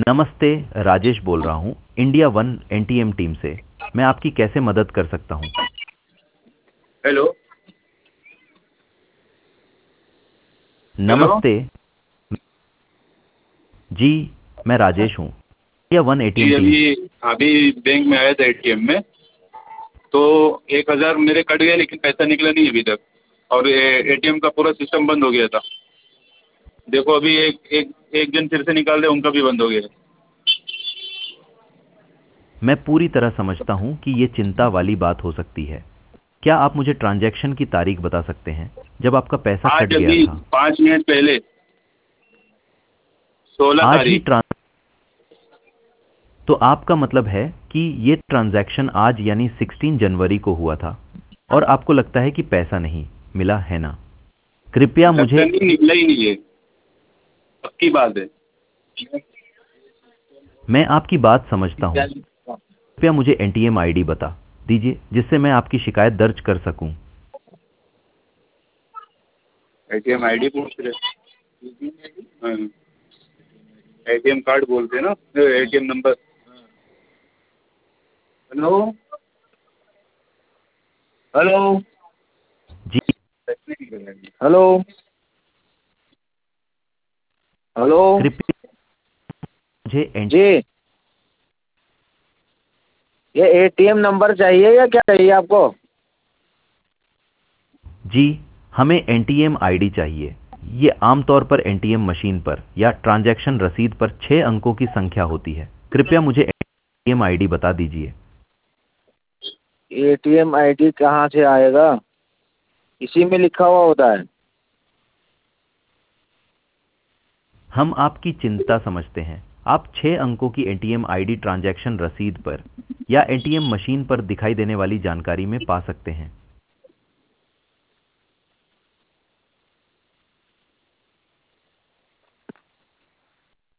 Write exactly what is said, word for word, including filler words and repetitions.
नमस्ते, राजेश बोल रहा हूँ इंडिया वन एनटीएम टीम से। मैं आपकी कैसे मदद कर सकता हूँ? हेलो। हेलो। नमस्ते जी, मैं राजेश हूँ इंडिया वन एटीएम जी टीम अभी से। अभी बैंक में आया था एटीएम में, तो एक हज़ार मेरे कट गए लेकिन पैसा निकला नहीं अभी तक, और एटीएम का पूरा सिस्टम बंद हो गया था। देखो अभी एक एक एक जन फिर से निकाल दे, उनका भी बंद हो गया है। मैं पूरी तरह समझता हूँ कि ये चिंता वाली बात हो सकती है। क्या आप मुझे ट्रांजैक्शन की तारीख बता सकते हैं जब आपका पैसा कट आज गया अभी था? पाँच मिनट पहले, सोलह आज ही तारीख ट्रां तो आपका मतलब है कि ये ट्रांजैक्शन आज यानी सोलह जनवरी को हुआ था और आपको लगता है कि पैसा नहीं मिला, है ना? कृपया लगता मुझे नहीं, निकला ही नहीं है, पक्की बात है। मैं आपकी बात समझता हूँ। कृपया मुझे एनटीएम आईडी बता दीजिए जिससे मैं आपकी शिकायत दर्ज कर सकूं। एटीएम आईडी पूछ रहे? हाँ, एटीएम कार्ड बोलते हैं ना, एटीएम नंबर। हेलो। हेलो। जी, हेलो। हेलो। कृपया मुझे एन जी, ये एटीएम नंबर चाहिए या क्या चाहिए आपको? जी, हमें एनटीएम आईडी चाहिए। ये आमतौर पर एनटीएम मशीन पर या ट्रांजैक्शन रसीद पर छह अंकों की संख्या होती है। कृपया मुझे एनटीएम आईडी बता दीजिए। एटीएम आईडी कहाँ से आएगा? इसी में लिखा हुआ होता है। हम आपकी चिंता समझते हैं। आप छह अंकों की एटीएम आईडी ट्रांजैक्शन रसीद पर या एटीएम मशीन पर दिखाई देने वाली जानकारी में पा सकते हैं।